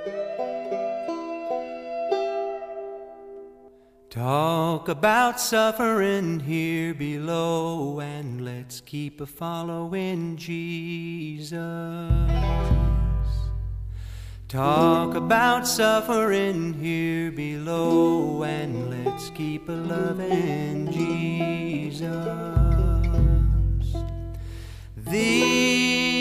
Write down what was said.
Talk about suffering here below, and let's keep a following Jesus. Talk about suffering here below, and let's keep a loving Jesus.